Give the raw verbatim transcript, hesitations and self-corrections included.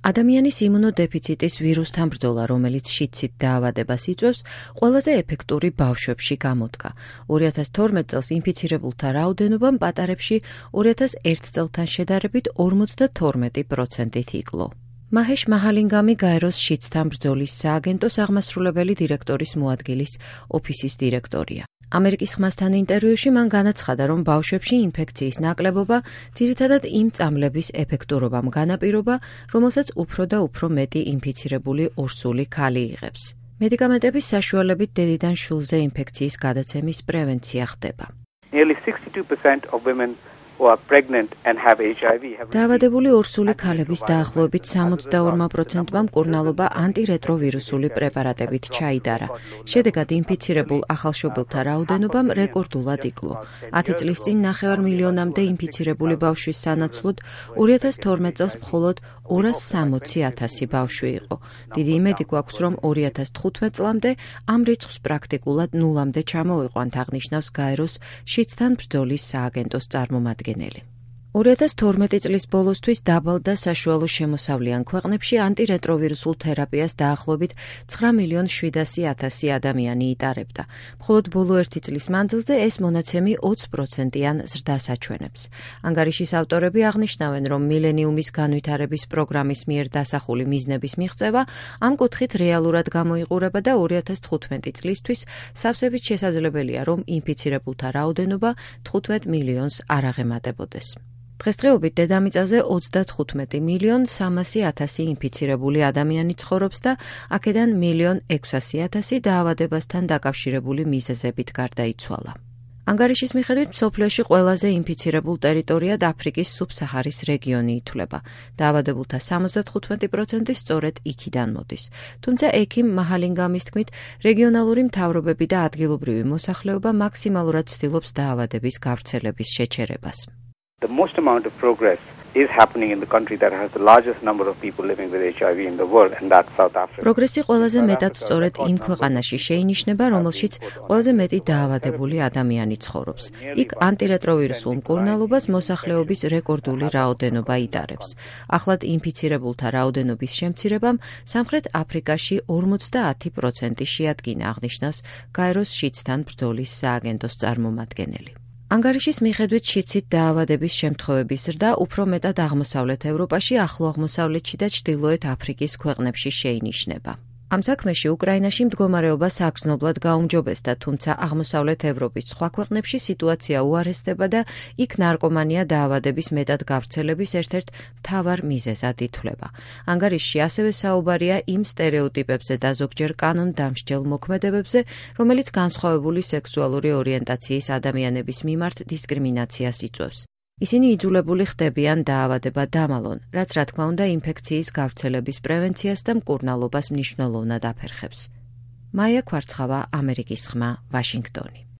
ადამიანის იმუნოდეფიციტის ვირუსთან ბრძოლა, რომელიც შიდსით დაავადებას იწვევს, ყველაზე ეფექტური ბავშვებში გამოდგა. ორი ათას თორმეტ წელს ინფიცირებულთა რაოდენობამ პატარებში ორი ათას ერთ წელთან შედარებით ორმოცდათორმეტი პროცენტით იკლო. მაჰეშ მაჰალინგამი გაეროს შიდსთან ბრძოლის სააგენტოს აღმასრულებელი დირექტორის მოადგილის ოფისის დირექტორია. ამერიკის ხმასთან ინტერვიუში მან განაცხადა, რომ ბავშვებში ინფექციის ნაკლებობა ძირითადად იმ წამლების ეფექტურობამ განაპირობა, რომელსაც უფრო და უფრო მეტი ინფიცირებული ორსული ქალი იღებს. მედიკამენტების საშუალებით დედიდან შულზე ინფექციის გადაცემის პრევენცია ხდება. Nearly sixty-two percent of women who are pregnant and have H I V have დაავადებული ორსული ქალების დაახლოებით სამოცდაორ პროცენტმა მკურნალობა ანტირეტროვირუსული პრეპარატებით ჩაიდარა. შედეგად ინფიცირებულ ახალშობილთა რაოდენობამ რეკორდულად იკლო. ათი წლის წინ ნახევარ მილიონამდე ინფიცირებული ბავშვის სანაცვლოდ ორი ათას თორმეტ წელს მხოლოდ ორას სამოცი ათასი ბავშვი იყო. დიდი იმედი გვაქვს, რომ ორი ათას თხუთმეტ წლამდე ამ რიცხვს პრაქტიკულად ნულამდე ჩამოვიყვანთ, აღნიშნავს გაეროს შიდსთან ბრძოლის სააგენტოს წარმომადგენელი. ორი ათას თორმეტი წლის ბოლოსთვის დაბალ და საშუალო შემოსავლიან ქვეყნებში ანტირეტროვირუსულ თერაპიას დაახლოებით ცხრა მილიონ შვიდასი ათასი ადამიანი იტარებდა. მხოლოდ ბოლო ერთი წლის მანძილზე ეს მონაცემი ოცი პროცენტიან ზრდას აჩვენებს. ანგარიშის ავტორები აღნიშნავენ, რომ მილენიუმის განვითარების პროგრამის მიერ დასახული მიზნების მიღწევა ამ კუთხით რეალურად გამოიყურება და ორი ათას თხუთმეტი წლისთვის სავსებით შესაძლებელია, რომ ინფიცირებულთა რაოდენობა თხუთმეტ მილიონს არ აღემატებოდეს. დღესდღეობით დედამიწაზე ოცდათხუთმეტი მილიონ სამასი ათასი ინფიცირებული ადამიანი ცხოვრობს და აქედან მილიონ ექვსასი ათასი დაავადებასთან დაკავშირებული მიზეზებით გარდაიცვალა. ანგარიშის მიხედვით მსოფლიოში ყველაზე ინფიცირებულ ტერიტორიად აფრიკის სუბსაჰარის რეგიონი ითვლება. დაავადებულთა სამოცდათხუთმეტი პროცენტი სწორედ იქიდან მოდის. თუმცა ექიმ მაჰალინგამის თქმით, რეგიონალური მთავრობები და ადგილობრივი მოსახლეობა მაქსიმალურად ცდილობს დაავადების გავრცელების შეჩერებას. The most amount of progress is happening in the country that has the largest number of people living with H I V in the world, and that's South Africa. პროგრესი ყველაზე მეტად სწორედ იმ ქვეყანაში შეინიშნება, რომელშიც ყველაზე მეტი დაავადებული ადამიანი ცხოვრობს. იქ ანტირეტროვირუსულ მკურნალობას მოსახლეობის რეკორდული რაოდენობა იტარებს. ახლად ინფიცირებულთა რაოდენობის შემცირებამ სამხრეთ აფრიკაში ორმოცდაათი პროცენტი შეადგინა, აღნიშნავს გაეროს შიდსთან ბრძოლის სააგენტოს წარმომადგენელი. ანგარიშის მიხედვით შიდსით დაავადების შემთხვევების ზრდა უფრო მეტად აღმოსავლეთ ევროპაში, ახლო აღმოსავლეთში და ჩრდილოეთ აფრიკის ქვეყნებში შეინიშნება. ამ საქმეში უკრაინაში მდგომარეობა საგრძნობლად გაუმჯობესდა, თუმცა აღმოსავლეთ ევროპის სხვა ქვეყნებში სიტუაცია უარესდება და იქ ნარკომანია დაავადების მეტად გავრცელების ერთ-ერთ მთავარ მიზეზად ითვლება. ანგარიშში ასევე საუბარია იმ სტერეოტიპებზე და ზოგჯერ კანონდამსჯელ მოქმედებებზე, რომელიც განსხვავებული სექსუალური ორიენტაციის ადამიანების მიმართ დისკრიმინაციას იწვევს. ისინი იძულებული ხდებიან დაავადება დამალონ, რაც რა თქმა უნდა ინფექციის გავრცელების პრევენციას და მკურნალობას მნიშვნელოვნად აფერხებს. მაია ქვარცხავა, ამერიკის ხმა, ვაშინგტონი.